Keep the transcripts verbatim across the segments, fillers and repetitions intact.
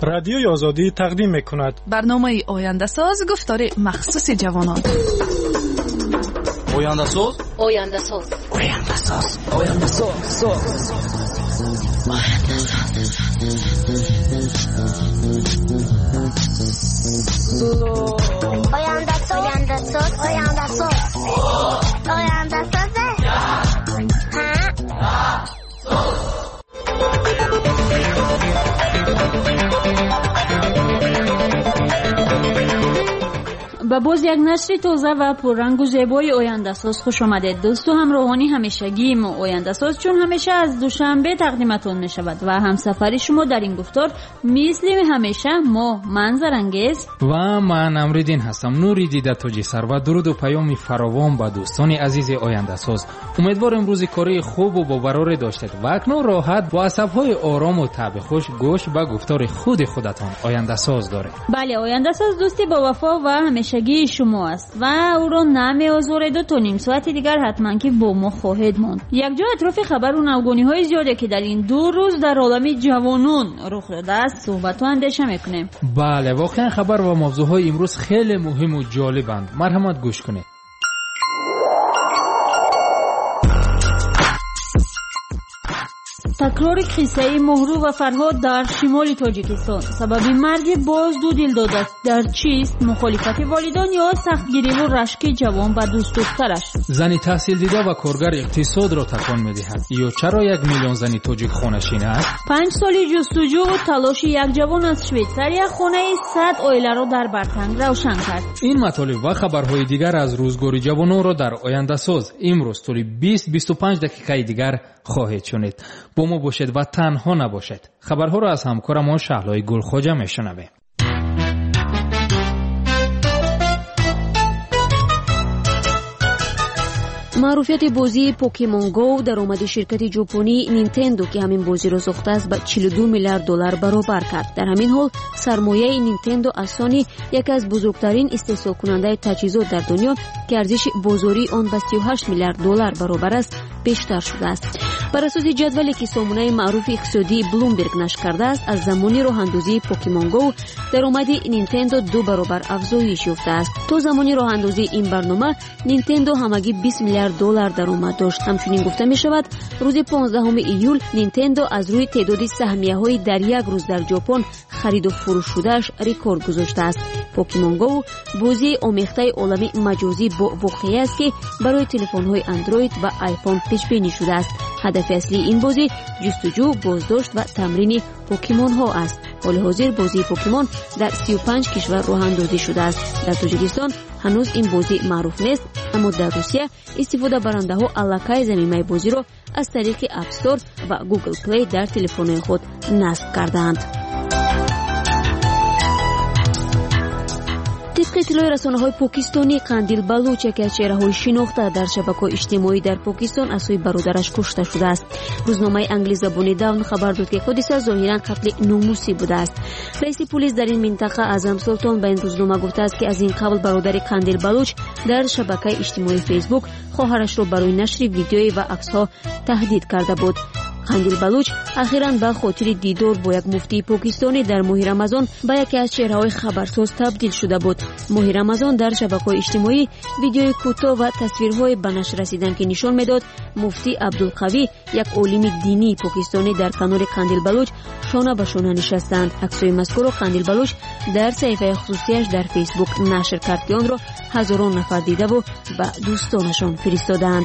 رادیوی آزادی تقدیم می‌کند برنامه آینده ساز گفتار مخصوص جوانان. آینده ساز آینده ساز آینده ساز آینده ساز آینده ساز آینده ساز آینده ساز آینده ساز با باز یک نشر تازه و پررنگ و زیبای آینده ساز خوش آمدید. دوست و همراهانی همیشگی ما آینده ساز چون همیشه از دوشنبه تقدیمتون می شود و همسفری شما در این گفتار مثل همیشه ما منظر انگیز و من امریدین هستم. نوری دیده تاجی سر و درود و پیام فراوان با دوستان عزیز آینده ساز. امیدوارم امروز کاری خوب و باوره داشتید و اکنون راحت با عصب‌های آرام و طبع خوش گوش به گفتار خود خودتان آینده ساز داره. بله، آینده ساز دوستی با وفا و همیشه گی شما است و او را نمی آزارید و تا نیم ساعت دیگر حتما که با ما خواهید ماند. یک جا اطراف خبر و نوگانی های زیاده که در این دو روز در عالم جوانان رخ داده است صحبت و اندیشه میکنیم. بله، واقعا خبر و موضوع های امروز خیلی مهم و جالبند. مرحمت گوش کنید. تکرار قصه مهرو و فرهاد در شمال تاجیکستان سبب مرگ باز دو دل داده است. در چیست؟ مخالفت والدان یا سختگیری و رشک جوان و دوست دخترش؟ زنی تحصیل دیده و کارگر اقتصاد را تکان می‌دهد یا چرا یک میلیون زنی تاجیک خانه‌شین است؟ پنج سالی جستجو و تلاش یک جوان از شویتزاریا خانه صد عائله را در برتنگ روشن کرد. این مطالب و خبرهای دیگر از روزگار جوانان را در آینده ساز امروز طول بیست تا بیست و پنج دقیقه دیگر خواهید شنید. با ما باشید و تنها نباشید. خبرها را از همکارم ما شهلای گلخواجه میشنویم. معروفیت بازی پوکیمون گو در آمد شرکت ژاپنی نینتندو که همین بازی را ساخته است به چهل و دو میلیارد دلار برابر کرد. در همین حال سرمایه نینتندو از سونی یکی از بزرگترین استحصال کننده تجهیزات در دنیا که ارزش بازاری آن به سی و هشت میلیارد دلار برابر است بیشتر شده است. بر اساس جدولی که سامانه معروف اقتصادی بلومبرگ نشر کرده است، از زمانی راه اندازی پوکیمون گو درآمد نینتندو دو برابر افزایش یافته است. تا زمانی راه اندازی این برنامه نینتندو همگی بیست میلیارد دلار درآمد داشت. همچنین گفته می شود روز پانزدهم ایول نینتندو از روی تعداد سهمیه‌های در یک روز در ژاپن خرید و فروش شدهش رکورد گذاشته است. پوکیمون گو بازی آمیخته عالم مجازی با واقعی است که برای تلفن‌های اندروید و آیفون پیش بینی شده است. هدف اصلی این بازی جستجو، بازداشت و تمرین پوکیمون ها است. حال حاضر بازی پوکیمون در سی و پنج کشور راه اندازی شده است. در تاجیکستان هنوز این بازی معروف نیست، اما در روسیه استفاده برنده ها الکای زمینه بازی را از طریق اپ استور و گوگل پلی در تلفن خود نصب کردند. طبق اطلاع رسانه‌های پاکستانی قندیل بلوچ که از چهره‌های شناخته در شبکه‌های اجتماعی در پاکستان از سوی برادرش کشته شده است. روزنامه انگلیس زبانی داون خبر داد که حادثه ظاهراً قتل ناموسی بوده است. رئیس پلیس در این منطقه اعظم سلطان به این روزنامه گفته است که از این قبل برادر قندیل بلوچ در شبکه اجتماعی فیسبوک خواهرش را برای نشر ویدیویی و عکس‌ها تهدید کرده بود. قندیل بلوچ اخیراً به خاطر دیدار با یک مفتی پاکستانی در ماه رمضان به یکی از چهره‌های خبرساز تبدیل شده بود. ماه رمضان در شبکه‌های اجتماعی ویدیوی کوتاه و تصویرهای به نشر رسیدند که نشان می‌داد مفتی عبدالقوی یک عالم دینی پاکستانی در کنار قندیل بلوچ شانه به شانه نشستند. عکس‌های مذکور قندیل بلوچ در صفحه خصوصیش در فیسبوک نشر کرد که آن را هزاران نفر دیده و به دوستانشان فرستادند.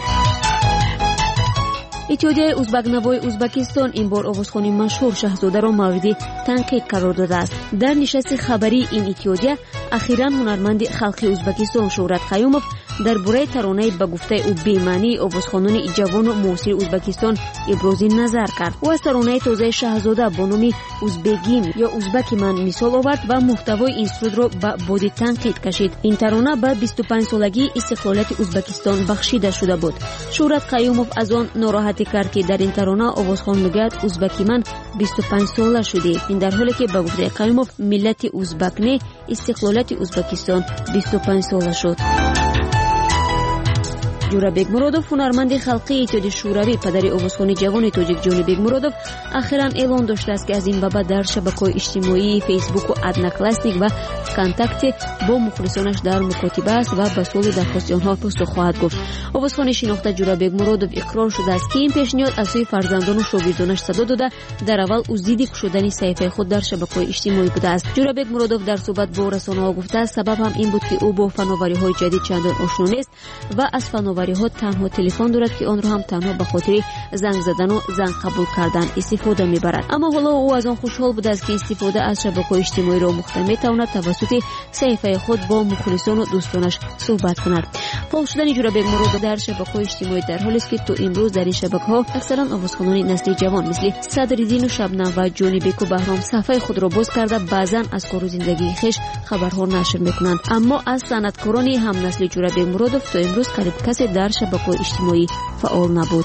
اتحادیه ازبک نوای ازبکستان این بار آوازخوان مشهور شاهزاده را مورد تنقید قرار داده است. در نشست خبری این اتحادیه اخیراً هنرمند خلقی ازبکستان شهرت قیوموف درباره ترانه به گفته او بی‌معنی آوازخوانان جوان و معاصر ازبکستان ابراز نظر کرد. او از ترانه تازه شاهزاده با نام ازبگیم یا ازبک من مثال آورد و محتوای این سرود را به باد تنقید کشید. این ترانه به بیست و پنج سالگی استقلالت ازبکستان بخشیده شده بود. شهرت قیوموف از آن ناراحتی کرد که در این ترانه آوازخوان میگوید ازبکی من بیست و پنج ساله شده. این در حالی که به گفته قیوموف ملت ازبک نه استقلالت ازبکستان بیست و پنج ساله شد. جورابек муродов هنرمند خلقی اتحادیه شوروی پدر اوزخوان جوان تاجیک جانبек муродов اخیراً اعلان داشته است که از این بابت در شبکه‌های اجتماعی فیسبوک و ادناکلاستیک و کانتاکت با مخلصانش در مکاتبه است و به سوال درخواست آنها پاسخ خواهد گفت. اوزخوان شناخته جورابek муродов اقرار شده است که این پیشنهاد از سوی فرزندان و شاگردانش صدا داده در اول او ضد کشیدن صحیفه خود در شبکه‌های اجتماعی بوده است. جورابek муродов در صحبت با رسانه‌ها گفته است سبب هم این بود که او با فناوری‌های جدید چندان آشنا نیست و از فناوری‌ها تنها تلفن دارد که آن را هم تنها به خاطر زنگ زدن و زنگ قبول کردن استفاده می‌برد. اما حالا او از آن خوشحال بوده است که استفاده از شبکه‌های اجتماعی را مختار می‌تواند توسط صحیفه خود با مخلصان و دوستانش صحبت کند. فعال شدن جورابek муродов در شبکه‌های اجتماعی در حالی است که تو امروز در این شبکه‌ها اکثرا اوزخوانان نسل جوان مثل صدرالدین و شبنم و جانبek و بهرام صفحه خود را باز کرده بعضاً از کار و زندگی خویش خبرها نشر می‌کنند. اما از صنعتکاران هم نسل جورابek муродов تا امروز قریب کسی در شبکه‌های اجتماعی فعال نبود.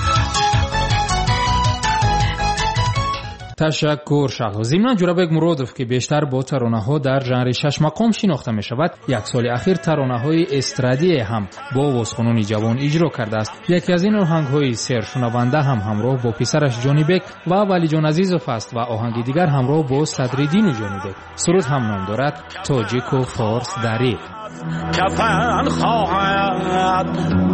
تشکر شاه. ضمن جورابek муродов که بیشتر با ترانه‌ها در ژانر شش مقام شناخته می‌شود، یک سال اخیر ترانه‌های استرادی هم با اوزخوانان جوان اجرا کرده است. یکی از این آهنگ‌های سرشنونده هم همراه با پسرش جانبek و ولی جان عزیزوف است و آهنگ دیگر همراه با صدرالدین و جانبek. سرود هم نام دارد تاجیک و فارس دری. کفن خواهد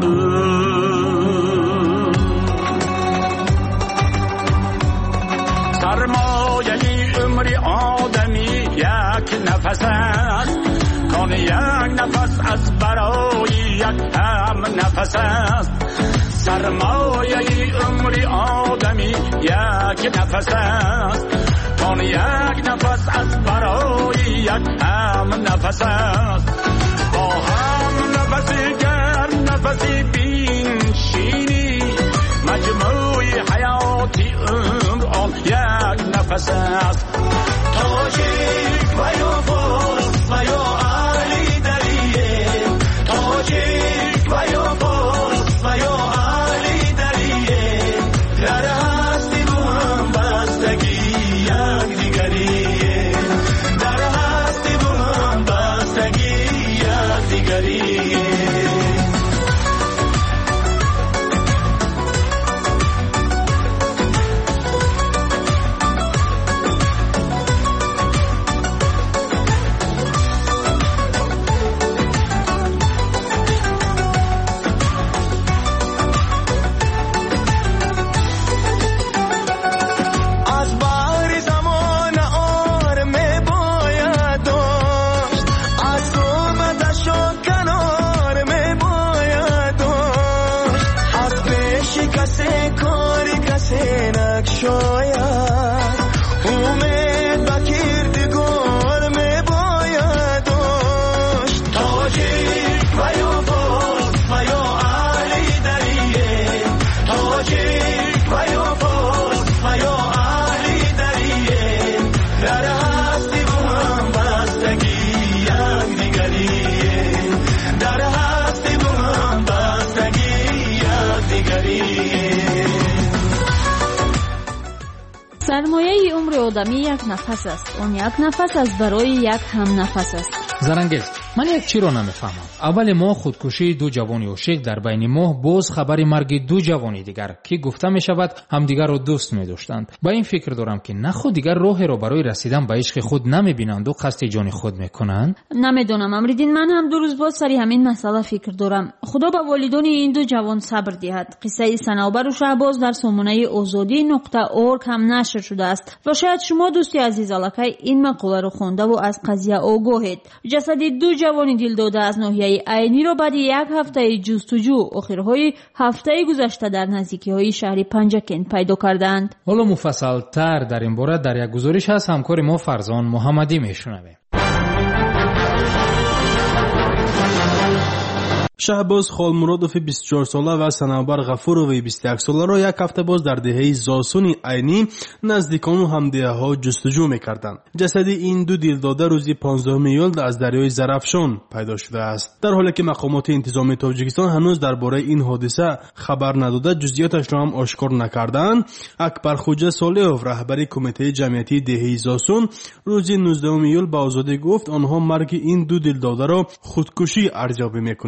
سرمایه عمر آدمی یک نفس است کان یک نفس از برای یک هم نفس است سرمایه عمر آدمی یک نفس است کان یک نفس از برای یک هم نفس است با هم نفسی گرم نفسی بین شینی مجموعی حیاتی عمر آن یک نفس است تاجیک و یا فارس و یا علی دریه تاجیک و یا فارس و یا علی دریه در هستی با هم بستگی یک دیگریه در هستی با هم بستگی یک دیگریه سرمایه عمر آدمی یک نفس است. اون یک نفس از برای یک هم نفس است. زرنگیز، من یک چی رو نمیفهمم. اول ماه خودکشی دو جوانی عاشق، در بین ماه باز خبر مرگ دو جوانی دیگر که گفته می شود همدیگر را دوست می داشتند. با این فکر دارم که نه خود دیگر راه را برای رسیدن به عشق خود نمی بینند و قصد جان خود می کنند. نمیدونم امریدین، من هم دو روز باز سری همین مسئله فکر دارم. خدا به والدان این دو جوان صبر دهد. قصه صنوبر و شهباز در سامانه آزادی نقطه اورگ هم نشر شده است و شاید شما دوستی عزیز الکی این مقاله رو خونده و از قضیه آگاهید. جسد دو جوان دلداده از ناحیه عینی را بعد یک هفته جستجو آخرهای هفته گذشته در نزدیکی‌های شهر پنجکن پیدا کردند. حالا مفصل تر در این باره در یک گزارش از همکار ما فرزان محمدی میشنویم. شهباز خالمرادوف بیست و چهار ساله و صنوبر غفوروی بیست و یک ساله را یک هفته باز در دهه زاسون عینی نزدیکان و همدیه‌ها جستجو می‌کردند. جسد این دو دلداده روزی پانزدهم ایول از دریای زرافشان پیدا شده است. در حالی که مقامات انتظامی تاجیکستان هنوز درباره این حادثه خبر نداده جزئیاتش را هم آشکار نکردند، اکبر خوجه صالحوف رهبر کمیته جمعیتی دهه زاسون روزی نوزدهم ایول به آزادی گفت آنها مرگ این دو دلداده را خودکشی ارزیابی می‌کنند و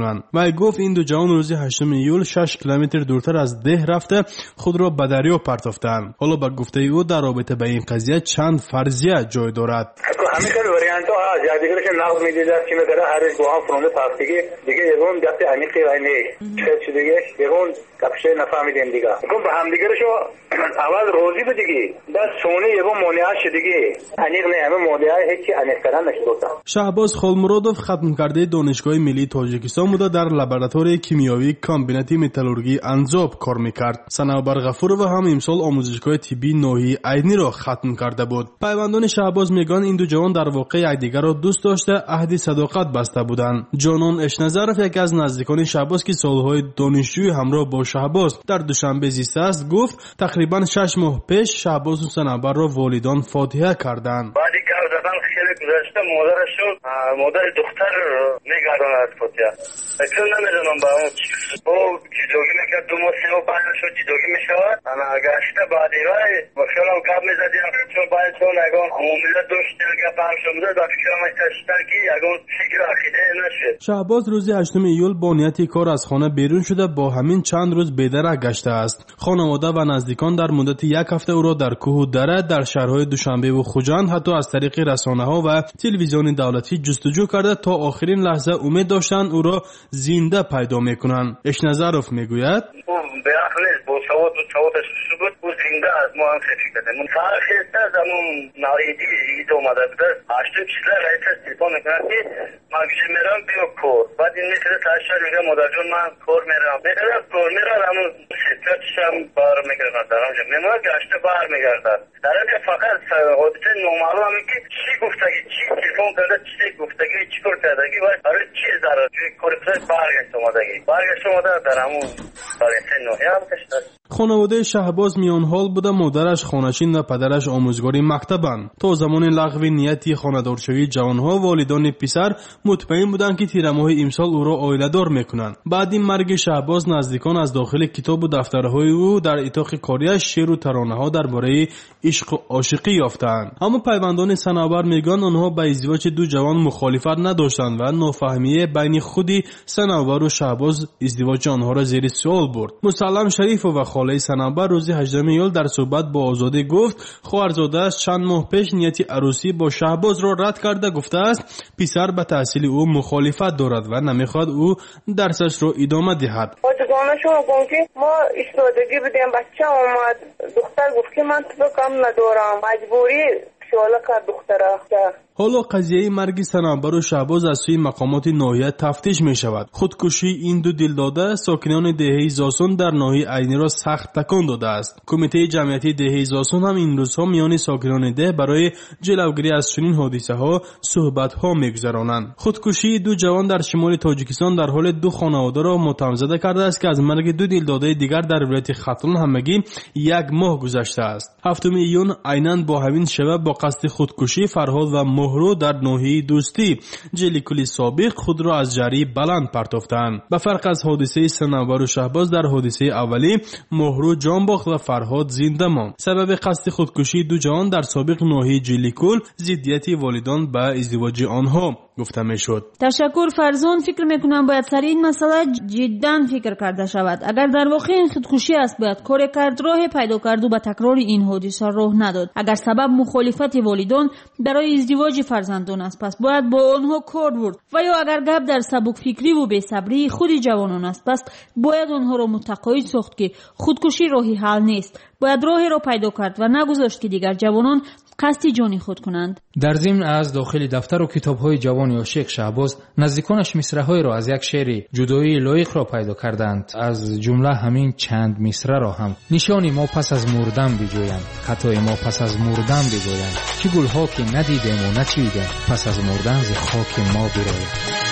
وی گفت این دو جوان روز هشتم ایول شش کیلومتر دورتر از ده رفته خود را به دریا پرتافتند. حالا به گفته او در رابطه با این قضیه چند فرضیه جای دارد. همیشه وریانت ها هست یا دیگرش نقض میدید است که مثلا هر دو هم فرونده پافتگی دیگه یکون دست عمیقی و اینه چه دیگه یکون کپشه نفهمیدیم دیگه یکون به هم دیگرشو اول روزی به دیگه بس سونی یکون مونیاش دیگه عمیق نه همه مونیای هیچی عمیق‌تر نشده. شهباز خالمرادوف ختم کرده دانشگاه ملی تاجیکستان بوده در لابراتوری کیمیایی کامبیناتی متالورژی انزاب کار میکرد. صنوبر غفورov هم امسال آموزشگاه طبی ناحیه عینی را ختم کرده بود. پیوندان شهباز میگن این دو جوان در واقع یکدیگر را دوست داشته عهد صداقت بسته بودند. جانان اشنظرف یکی از نزدیکان شهباز که سالهای دانشجویی همراه با شهباز در دوشنبه زیسته است گفت تقریبا شش ماه پیش شهباز و صنوبر را والدان فاتحه کردند. بعدی که زدن خیلی گذشته مادرشون مادر دختر میگرداند فاتحه. اکنون نمیدونم با اون او جدوگی میکرد دو ماه سه ماه بعدشون جدوگی میشود. انا گشته بعدی وای با خیالم کب میزدیم چون باید چون اگون عمومیت داشته اگر برشون بوده در فکرم اشتر که اگون فکر عقیده نشد. شهباز روز هشتم ایول با نیت کار از خانه بیرون شده با همین چند روز بی‌درک گشته است. خانواده و نزدیکان در مدت یک هفته او را در کوه و دره در شهرهای دوشنبه و خوجند حتی از طریق رسانه‌ها و تلویزیون دولتی جستجو کرده تا آخرین لحظه امید داشتند او را زنده پیدا میکنند. اشنظرف میگوید به اصل با سواد و سوادش بود او زنده از ما هم خفی کرده. من فرقی از همون نایدی اید اومده بوده. هشتم چیزه رایت است تلفن میکنه که من کشی میرم بیا کور. بعد این میکنه تاشتر میگه مادر جون من کور میرم. میکنه کور میرم همون ستراتش هم بار میگردن در همجا. میمونه گشته بار میگردن. در اینجا فقط حادثه نومالو همی که چی گفتگی چی تلفن کرده چی گفتگی چی کور کردگی باید برای چیز داره. چی کورکسای برگشت اومدگی. برگشت اومده در همون برگشت نوحی هم کشتر. خانواده شهباز میان حال بوده مادرش خانشین و پدرش آموزگاری مکتبند. تا زمان لغو نیتی خانه‌دارشوی جوانها والدان پسر مطمئن بودند که تیر ماه امسال او را عائله‌دار میکنند. بعد این مرگ شهباز نزدیکان از داخل کتاب و دفترهای او در اتاق کاریش شعر و ترانه‌ها درباره عشق و عاشقی یافتند. اما پیوندان صنوبر میگن آنها به ازدواج دو جوان مخالفت نداشتند و نافهمی بین خودی صنوبر و شهباز ازدواج آنها را زیر سوال برد. مسلم شریف و خاله صنوبر روز هجدهم ایول در صحبت با آزادی گفت خواهرزاده‌اش چند ماه پیش نیت عروسی با شهباز را رد کرده گفته است پسر به تحصیل او مخالفت دارد و نمیخواد او درسش را ادامه دهد. خودگانه شما گفت که ما ایستادگی بودیم بچه اومد دختر گفت که من تو کم ندارم مجبوری شواله کرد دختره. حالا قضیه مرگ صنوبر و شهباز از سوی مقامات ناحیه تفتیش می شود. خودکشی این دو دلداده ساکنان دهه زاسون در ناحیه عینی را سخت تکان داده است. کمیته جمعیتی دهه زاسون هم این روزها میان ساکنان ده برای جلوگیری از چنین حادثه ها صحبت ها میگذرانند. خودکشی دو جوان در شمال تاجیکستان در حال دو خانواده را متهم زده کرده است که از مرگ دو دلداده دیگر در ولایت ختلان همگی یک ماه گذشته است. هفتم ایون عیناً با همین شبه با قصد خودکشی فرهاد و مهرو در ناحیه دوستی جلیکولی سابق خود را از جری بلند پرتافتند. به فرق از حادثه صنوبر و شهباز در حادثه اولی مهرو جان باخت و فرهاد زنده ماند. سبب قصد خودکشی دو جوان در سابق ناحیه جلیکول ضدیت والدان به ازدواج آنها گفته میشد. تشکر فرزان. فکر میکنم باید سر این مسئله جدا فکر کرده شود. اگر در واقع این خودکشی است باید کار کرد راه پیدا کرد و به تکرار این حادثه راه نداد. اگر سبب مخالفت والدان برای ازدواج فرزندان است پس باید با آنها کار برد و یا اگر گپ در سبک فکری و بی‌صبری خود جوانان است پس باید آنها را متقاعد ساخت که خودکشی راهی حل نیست. باید راهی را پیدا کرد و نگذاشت که دیگر جوانان قصد جانی خود کنند. در ضمن از داخل دفتر و کتاب‌های جوان عاشق شهباز نزدیکانش مصرع‌های را از یک شعر جدایی لایق را پیدا کردند. از جمله همین چند مصرع را هم نشانی ما پس از مردن بجویند، خطای ما پس از مردن بگویند، چه گل‌ها که ندیدیم و نچیدیم پس از مردن ز خاک ما برآیند.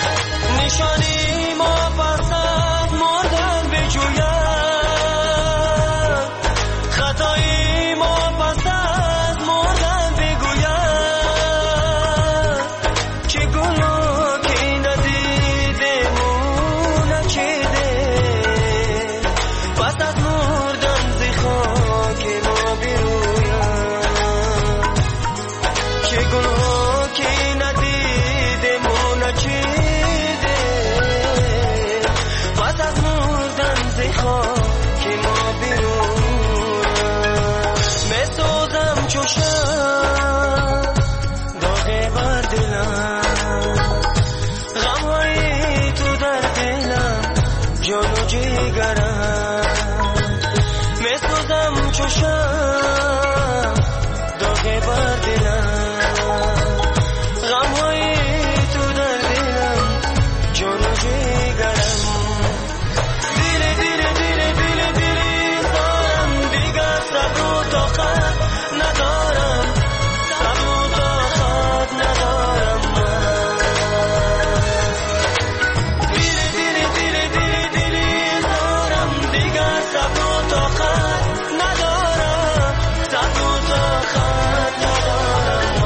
نشانی ما پس از مردن بجویند دلم غمهای تو در دلم جان و جگرم میسوزم چو شمع داغ بر دلم غمهای تو در دلم جان و جگرم دل دل دل دل دل دارم دیگر صبر و طاقت ندارم صبر و طاقت ندارم دل دل دل دل دل دارم دیگر صبر و طاقت ندارم صبر و طاقت ندارم.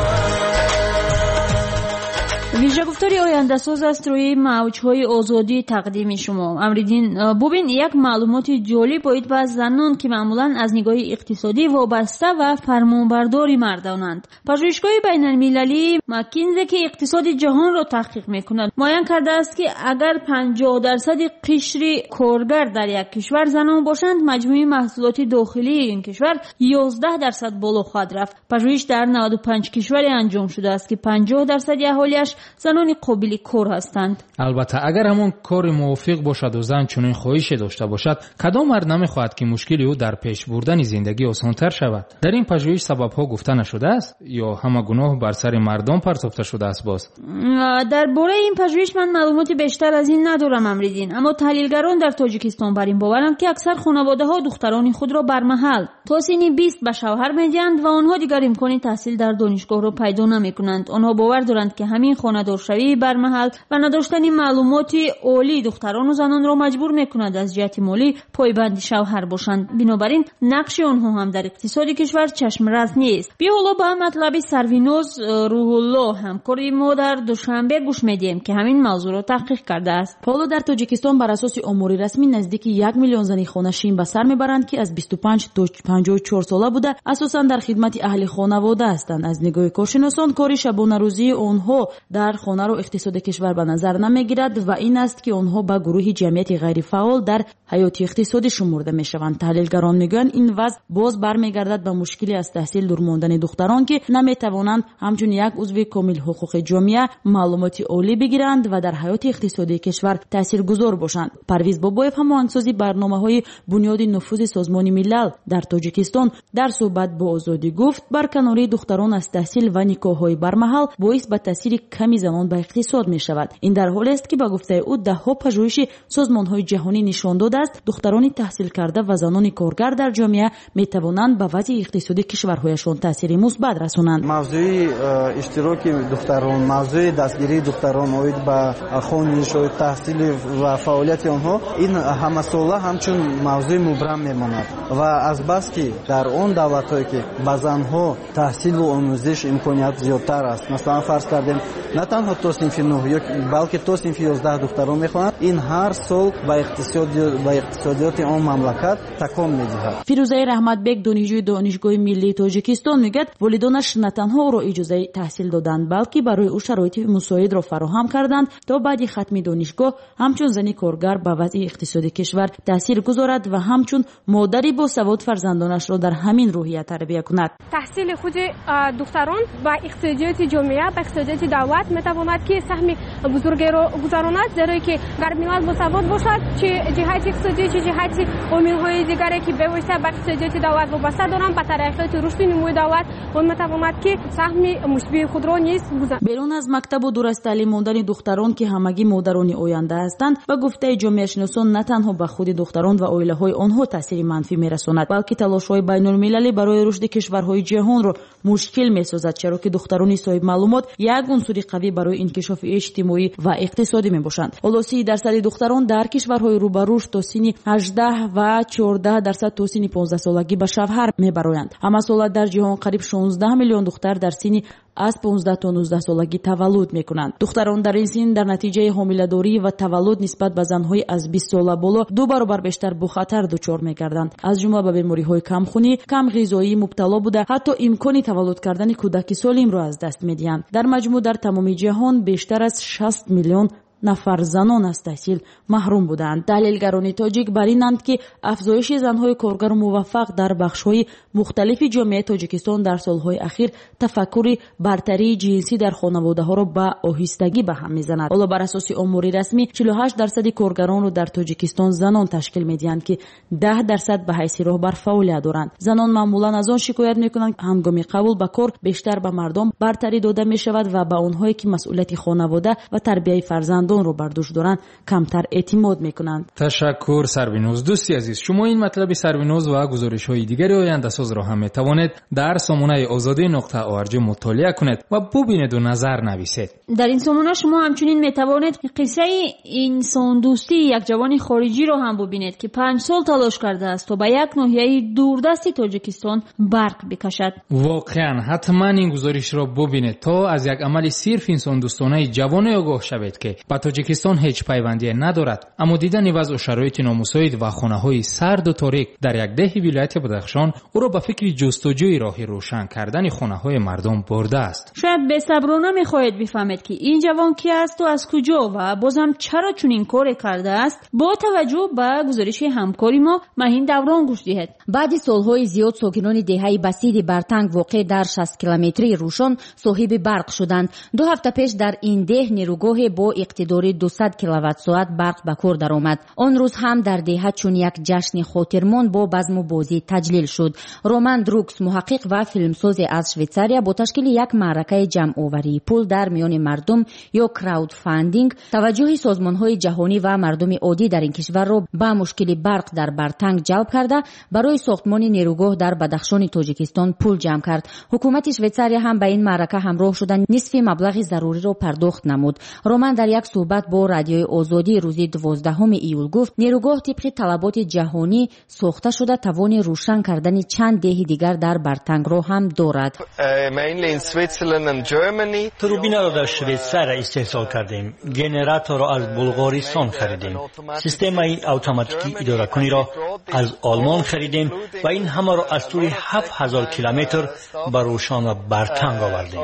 ویژه گفتاری آینده ساز است روی موجهای آزادی تقدیم شما. امریدین ببین یک معلومات جالب باید با زنان که معمولا از نگاه اقتصادی وابسته و فرمانبرداری مردانند. پژوهشگاه بین المللی مکینزی که اقتصاد جهان را تحقیق میکند معین کرده است که اگر پنجاه درصد قشر کارگر در یک کشور زنان باشند مجموع محصولات داخلی این کشور یازده درصد بالا خواهد رفت. پژوهش در نود و پنج کشوری انجام شده است که پنجاه درصد اهالیش زنان قابل کار هستند. البته اگر همون کار موافق باشد و زن چنین خواهش داشته باشد کدام مرد نمیخواهد که مشکلی او در پیش بردن زندگی آسانتر شود؟ در این پژوهش سببها گفته نشده است یا همه گناه بر سر مردم پرتافته شده است؟ باز درباره این پژوهش من معلومات بیشتر از این ندارم امریدین، اما تحلیلگران در تاجیکستان بر این باورند که اکثر خانواده‌ها دختران خود را بر محل تا سن بیست به شوهر می‌دهند و آنها دیگر امکان تحصیل در دانشگاه را پیدا نمی‌کنند. آنها باور دارند که همین خانه‌دارشوی بر محل و نداشتن معلومات عالی دختران و زنان را مجبور می‌کند از جهت مالی پایبند شوهر باشند. بنابراین نقش آنها هم در اقتصاد کشور چشم‌رس نیست. بیا حالا به مطلب سروینوز روح الله همکاری ما در دوشنبه گوش میدیم که همین موضوع را تحقیق کرده است. حالا در تاجیکستان بر اساس آماری رسمی نزدیک یک میلیون زن خانه‌نشین به سر میبرند که از بیست و پنج تا پنجاه و چهار ساله بوده اساساً در خدمت اهل خانواده هستند. از نگاه کارشناسان کار شبانه روزی آنها در خانه را اقتصاد کشور به نظر نمیگیرد و این است که آنها به گروه جمعیت غیر فعال در حیات اقتصادی شمرده میشوند. تحلیلگران میگویند این وضع باز برمیگردد به مشکلی از تحصیل دور ماندن دختران که نمیتوانند همچون یک عضو کامل حقوق جامعه معلومات عالی بگیرند و در حیات اقتصادی کشور تاثیرگذار باشند. پرویز بابایف هماهنگسازی برنامه‌های بنیاد نفوذ سازمان ملل در تاجیکستان در صحبت با آزادی گفت برکناری دختران از تحصیل و نکاح‌های برمحل باعث به تاثیر کمی زنان به اقتصاد میشود. این در حالی است که به گفته او ده‌ها پژوهش سازمان‌های جهانی نشان داده است دختران تحصیل کرده و زنان کارگر در جامعه میتوانند به وضع اقتصادی کشورهایشان تاثیر مثبت رسانند. موضوع اشتراک دختران، موضوع دستگیری دختران اوید به خوانش و تحصیل و فعالیت آنها این همه ساله همچون موضوع مبرم میماند و از بس که در اون دولت‌هایی که به زنها تحصیل و آموزش امکانیت زیادتر است، مثلا فرض کردیم نه تنها تا صنف نه بلکه تا صنف یازده دختران میخوانند، این هر سال به اقتصاد به اقتصادیات آن مملکت تکان میدهد. فیروزه رحمت بیگ دانشجوی دانشگاه ملی تاجیکستان میگوید والدانش نه تنها او را اجازه تحصیل دادند بلکه برای او شرایط مساعد را فراهم کردند تا بعد ختم دانشگاه همچون زنی کارگر به وضع اقتصادی کشور تاثیر گذارد و همچون مادری با سواد فرزندانش را در همین روحیه تربیت کند. تحصیل خود دختران با اقتصادیات جامعه با اقتصادیات دولت میتواند که سهم بزرگی را گذراند، زیرا که اگر ملت با سواد باشد چه جهت اقتصادی چه جهت عامل‌های دیگری که به واسطه به اقتصادیات دولت وابسته دارند به طریق رشد نموی دولت اون میتواند که سهم مشابه خود را نیز گذراند. بیرون از مکتب و دور از تعلیم ماندن دختران که همگی مادران آینده هستند و گفته جامعه شناسان نه تنها به خود دختران و عائله‌های آنها تاثیر منفی میرساند بلکه تلاش‌های بین‌المللی برای رشد کشورهای جهان را مشکل می‌سازد، چرا که دختران صاحب معلومات یک عنصر قوی برای انکشاف اجتماعی و اقتصادی میباشند. سی درصد دختران در کشورهای رو به رشد تا سن هجده و چهارده درصد تا سن پانزده سالگی به شوهر میبرند. اما سال در جهان قریب شانزده میلیون دختر در سن از پانزده تا نوزده سالگی تولد میکنند. دختران در این سن در نتیجه حامله‌داری و تولد نسبت به زنهای از بیست ساله بالا دو برابر بیشتر به خطر دچار میگردند، از جمله به بیماری‌های کمخونی، کم غذایی مبتلا بوده، حتی امکان تولد کردن کودک سالم را از دست میدهند. در مجموع در تمام جهان بیشتر از شصت میلیون нафар занон аз таҳсил маҳрум буданд. таҳлилгарони тоҷик бар инанд ки афзоиши занҳои коргару муваффақ дар бахшҳои мухталифи ҷомеаи тоҷикистон дар солҳои ахир тафаккури бартарии ҷинсӣ дар хонаводаҳоро ба оҳистагӣ ба ҳам мезанад. ҳоло бар асоси омори расмӣ чилу ҳашт дарсади коргаронро дар тоҷикистон занон ташкил медиҳанд ки даҳ дарсад ба ҳайси роҳбар фаъолият доранд. занон маъмулан аз он шикоят мекунанд ҳангоми қабул ба кор бештар ба мардум бартарӣ дода мешавад ва ба онҳое ки масъулияти хонавода ва тарбияи фарзандонро бар дӯш доранд камтар эътимод мекунанд. ташаккур сарвиноз. дӯсти азиз, шумо ин матлаби сарвиноз ва гузоришҳои дигари ояндасозро ҳам метавонед дар сомонаи озодӣ нуқта орг мутолиа кунед ва бубинеду назар нависед. дар ин сомона шумо ҳамчунин метавонед қиссаи инсондӯстии як ҷавони хориҷиро ҳам бубинед ки панҷ сол талош кардааст то ба як ноҳияи дурдасти тоҷикистон барқ бикашад. воқеан ҳатман ин гузоришро бубинед то аз як амали сирф инсондӯстонаи ҷавоне огоҳ шавед ки ба тоҷикистон ҳеҷ пайвандие надорад, аммо дидани вазъу шароити номусоид ва хонаҳои сарду торик дар якдеҳи вилояти Бадахшон ӯро ба фикри ҷустуҷӯи роҳи рӯшан кардани хонаҳои мардум бурдааст. шояд бесаброна мехоҳед бифаҳмед ки ин ҷавон ки асту аз куҷо ва бозам чаро чунин коре кардааст. бо таваҷҷӯҳ ба гузориши ҳамкори мо Маҳин Даврон гӯш диҳед. баъди солҳои зиёд сокинони деҳаи басиди Бартанг воқеъ дар шаст километрии Рӯшон соҳиби барқ шуданд. ду ҳафта пеш дар ин деҳ нерӯгоҳе бо иқтидори дусад киловаттсоат барқ ба кор даромад. он рӯз ҳам дар деҳа чун як ҷашни хотирмон бо базму бозӣ таҷлил шуд. Роман Друкс, муҳаққиқ ва филмсозе аз Швейтсария, бо ташкили як маъракаи ҷамъоварии пул дар миёни мардум ё краудфандинг таваҷҷӯҳи созмонҳои ҷаҳонӣ ва мардуми оддӣ дар ин кишварро ба мушкили барқ дар Бартанг ҷалб карда барои сохтмони нерӯгоҳ дар Бадахшони Тоҷикистон пул ҷамъ кард. ҳукумати Швейтсария ҳам ба ин маърака ҳамроҳ шуда нисфи маблағи заруриро пардохт намуд. Роман дар як суҳбат бо Радиои Озодӣ рӯзи дувоздаҳуми июл гуфт, нерӯгоҳ тибқи талаботи ҷаҳонӣ сохта шуда тавони рӯшан кардани чанд деҳи дигар дар Бартангро ҳам дорад. турбинаро дар Швейтсария истеҳсол кардем. генераторро аз Булғористон харидем. системаи автоматикии идоракуниро аз Олмон харидем ва ин ҳамаро аз тӯри ҳафт ҳазор километр ба Рӯшон ва Бартанг овардем.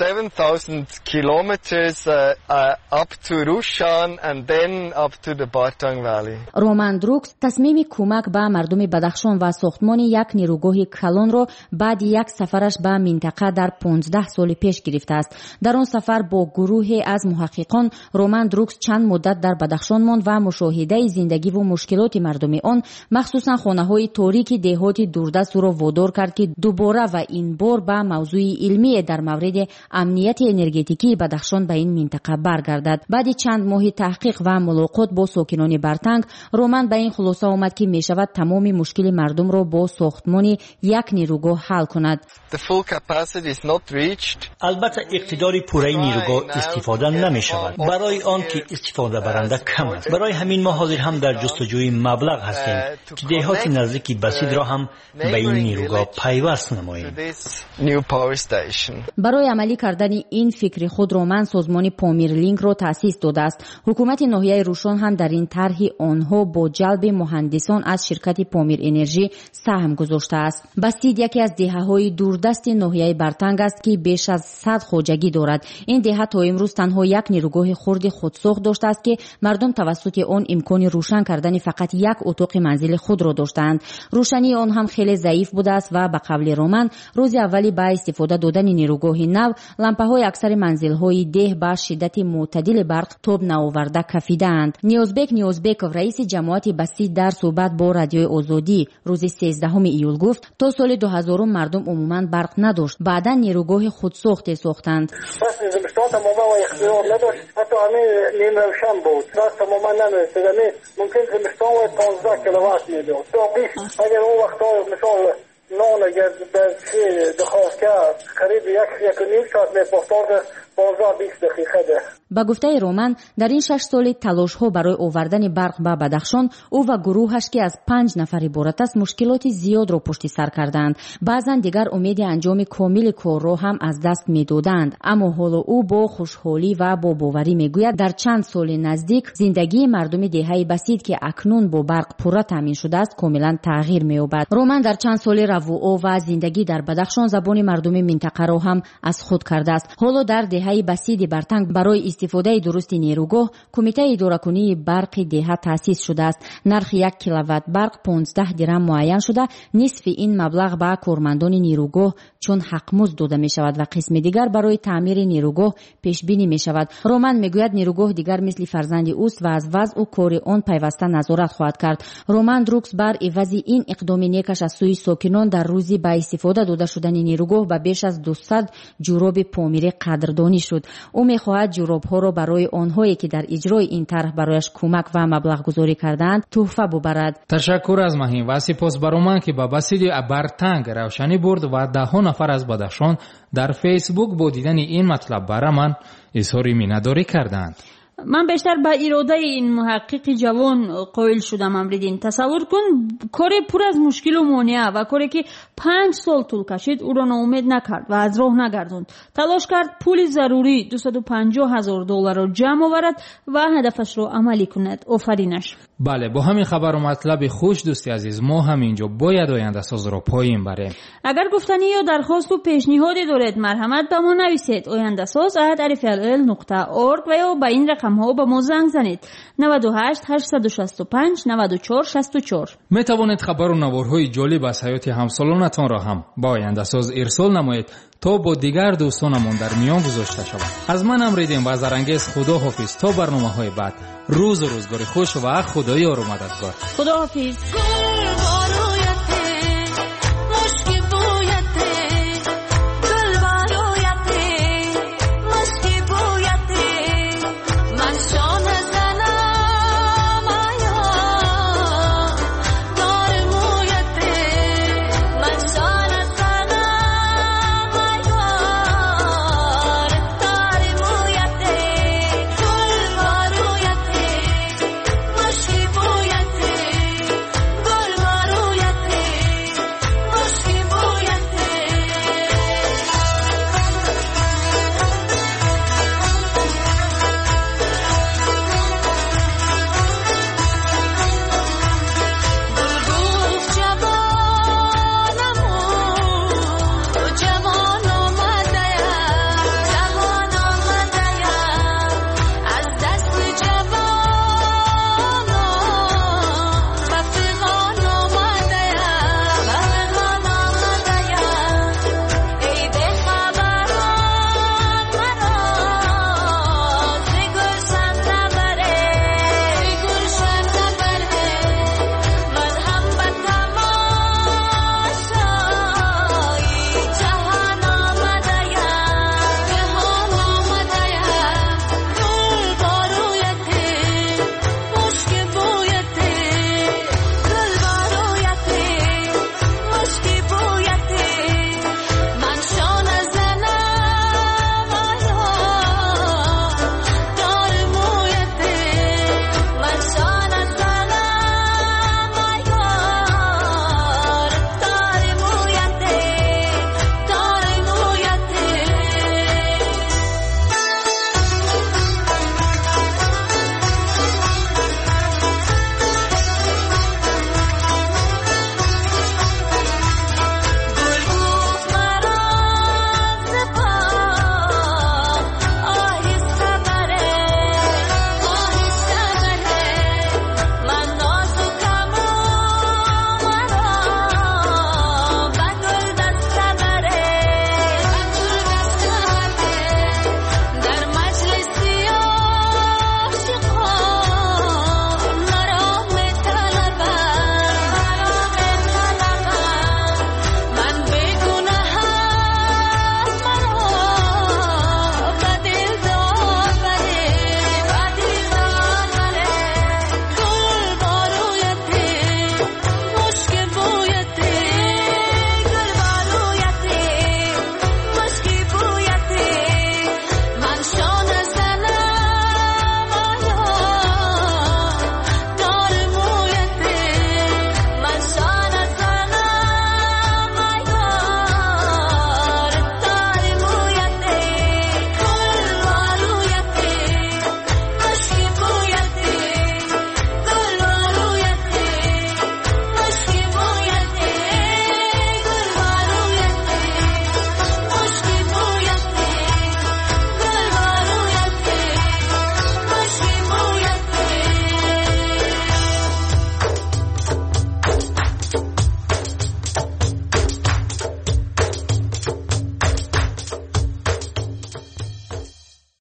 роман Друкс тасмими кӯмак ба мардуми Бадахшон ва сохтмони як нерӯгоҳи калонро баъди як сафараш ба минтақа дар понздаҳ соли пеш гирифтааст. дар он сафар бо гурӯҳе аз муҳаққиқон Роман Друкс чанд муддат дар Бадахшон монд ва мушоҳидаи зиндагиву мушкилоти мардуми он, махсусан хонаҳои торики деҳоти дурдаст ӯро водор кард ки дубора ва ин бор ба мавзӯи илмие дар мавриди амнияти энергетикии Бадахшон ба ин минтақа баргардад. баъди чанд моҳи таҳқиқ ва мулоқот бо сокинони Бартанг, Роман ба ин хулоса омад ки мешавад тамоми мушкили мардумро бо сохтмони як нерӯгоҳ ҳал кунад. албатта иқтидори пурраи нерӯгоҳ истифода намешавад. барои он ки истифодабаранда кам аст. барои ҳамин мо ҳозир ҳам дар ҷустуҷӯи маблағ ҳастем ки деҳоти наздики басидро ҳам ба ин нерӯгоҳ пайваст намоем. барои амалӣ кардани ин фикри худ Роман созмони Помирлингро таъсис додааст. ҳукумати ноҳияи Рӯшон ҳам дар ин тарҳи онҳо бо ҷалби муҳандисон аз ширкати Помир Энержӣ саҳм гузоштааст. Басид яке аз деҳаҳои дурдасти ноҳияи Бартанг аст ки беш аз сад хоҷагӣ дорад. ин деҳа то имрӯз танҳо як нерӯгоҳи хурди худсохт доштааст ки мардум тавассути он имкони рӯшан кардани фақат як утоқи манзили худро доштаанд. рӯшании он ҳам хеле заиф будааст ва ба қавли Роман рӯзи аввали ба истифода додани нерӯгоҳи нав лампаҳои аксари манзилҳои деҳ ба шиддати мӯътадили барқ тоб наоварда кафидаанд. Ниёзбек Ниёзбеков, раиси ҷамоати Басид, дар суҳбат бо Радиои Озодӣ рӯзи сезддаҳуми июл гуфт, то соли дуҳазорум мардум умуман барқ надошт. баъдан нерӯгоҳи худсохте сохтанд. نان اگر در دخواست کرد قریب یک یک و نیم ساعت میپختند بازار بیست دقیقه ده. ба гуфтаи Роман, дар ин шаш соли талошҳо барои овардани барқ ба Бадахшон, ӯ ва гурӯҳаш ки аз панҷ нафар иборат аст, мушкилоти зиёдро пушти сар карданд. баъзан дигар умеди анҷоми комили корро ҳам аз даст медоданд. аммо ҳоло ӯ бо хушҳолӣ ва бо боварӣ мегӯяд, дар чанд соли наздик зиндагии мардуми деҳаи Басид ки акнун бо барқ пурра таъмин шудааст, комилан тағйир меёбад. Роман дар чанд соли равуо ва зиндагӣ дар Бадахшон забони мардуми минтақаро ҳам аз худ кардааст. ҳоло дар деҳаи деҳаи басиди бартанг барои истифодаи дурусти нерӯгоҳ кумитаи идоракунии барқи деҳа таъсис шудааст. нархи як киловатт барқ понздаҳ дирам муайян шуда, нисфи ин маблағ ба кормандони нерӯгоҳ чун ҳақмузд дода мешавад ва қисми дигар барои таъмири нерӯгоҳ пешбинӣ мешавад. роман мегӯяд нерӯгоҳ дигар мисли фарзанди ӯст ва аз вазъу кори он пайваста назорат хоҳад кард. роман друкс бар эвази ин иқдоми некаш аз сӯи сокинон дар рӯзи ба истифода дода шудани нерӯгоҳ ба беш аз дусад ҷуроби помирӣ қадрдонӣ шуд. ӯ мехоҳад ҷуробҳоро барои онҳое ки дар иҷрои ин тарҳ барояш кӯмак ва маблағгузорӣ кардаанд тӯҳфа бубарад. ташаккур аз маҳин ва сипос ба роман ки ба басиди бартанг равшанӣ бурд ва даҳҳо нафар аз бадахшон дар фейсбук бо дидани ин матлаб бара ман изҳори миннатдорӣ карданд. من بیشتر با اراده این محقق جوان قائل شدم. امریدین تصور کن کار پر از مشکل و مانع و کاری که پنج سال طول کشید او را ناامید نکرد و از راه نگرداند. تلاش کرد پول ضروری دویست و پنجاه هزار دلار را جمع آورد و هدفش را عملی کند. آفرینش. بله، با همین خبر و مطلب خوش دوستی عزیز، ما همینجا باید آینده ساز را پایین بریم. اگر گفتنی یا درخواست و پیشنهادی دارید مرحمت به ما نویسید. آینده ساز ات الف ال نقطه اورگ و یا به این رقم ها با ما زنگ زنید. نود و هشت هشتصد و شصت و پنج نود و چهار شصت و چهار. می توانید خبر و نوارهای جالب از حیات همسالانتان را هم با آینده ساز ارسال نمایید تا با دیگر دوستانمون در میان گذاشته شود. از من امریدیم و زرانگیز خدا حافظ تا برنامه های بعد. روز و روزگار خوش و خدای آرامدگار. خدا حافظ.